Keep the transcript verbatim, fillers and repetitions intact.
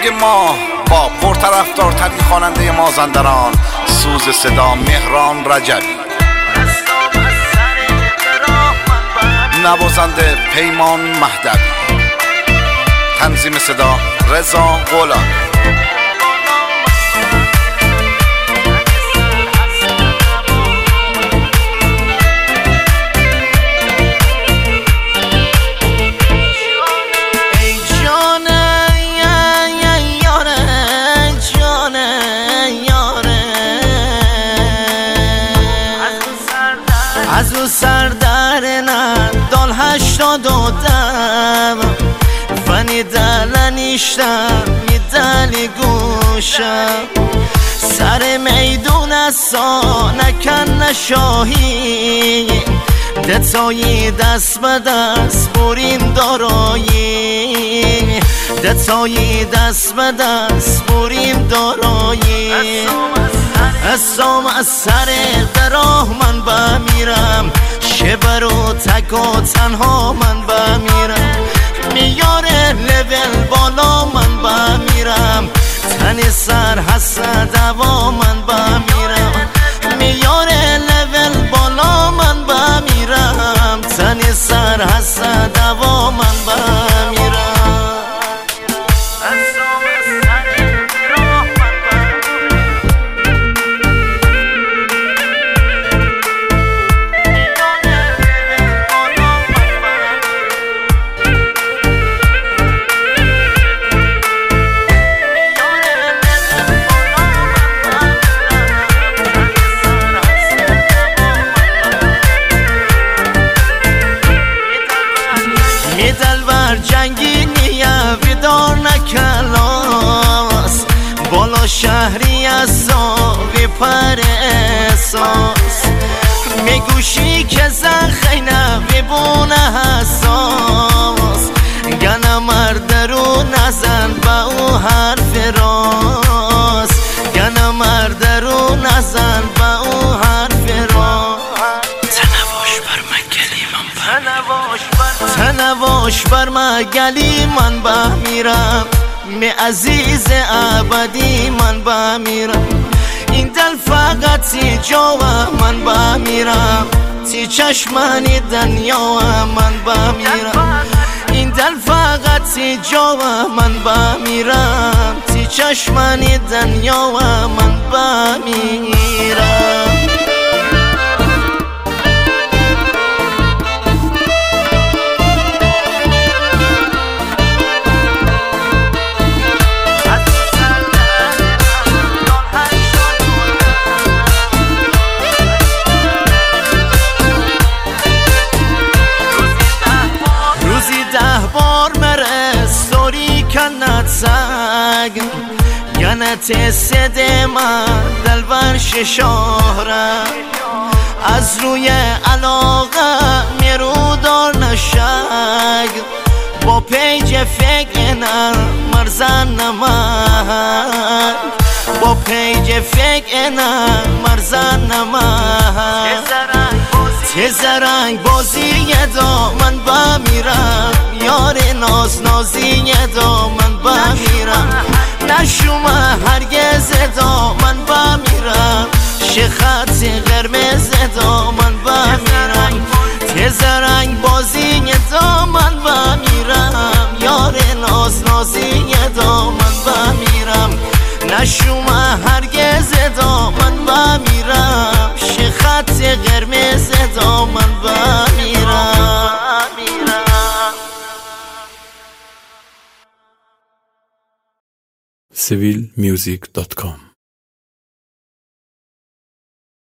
رنگ ما با پرطرفدارترین خواننده مازندران، سوز صدا مهران رجبی، نوازنده پیمان مهدوی، تنظیم صدا رضا غلامی. از او سردرنن دال هشتاد دادم فنی دلنیشتم میدلی گوشم سر میدون اصا نکن نشاهی دتایی دست به دست برین دارایی دتایی دست به دست برین دارایی اسام از سر دراه من بمیرم شبر و تک و تنها من بمیرم میاره لول بالا من بمیرم تن سر حس دوا من بمیرم میاره لول بالا من بمیرم تن سر حس دوا من بمیرم دلبر جنگی نیه ویدار نکلاس بالا شهری از ساوی پر احساس میگوشی که زن خینه ویبونه حساس گنه مرد رو نزن با او حرف راست گنه مرد رو نزن با او حرف راست تنواش بر من گلی من بمیرم می عزیز ابدی من بمیرم این دل فقط تی جوا من بمیرم تی چشمانی دنیا من بمیرم این دل فقط تی جوا من بمیرم تی چشمانی دنیا من بمیرم کنت سگ یعنی تسد من دلبر ششاره از روی علاقه میرو دار نشگ با پیج فکر نه مرزن نمک با پیج فکر نه مرزن نمک تزرنگ بازی دا من بمیرم یار ناز نازی دا من بمیرم نشومه هرگز دا من بمیرم شخط قرمز دا من بمیرم تزرنگ بازی دا من بمیرم یار ناز نازی دا من بمیرم نشومه هرگز دا من بمیرم شخط قرمز دا من بمیرم سیویل میوزیک دات کام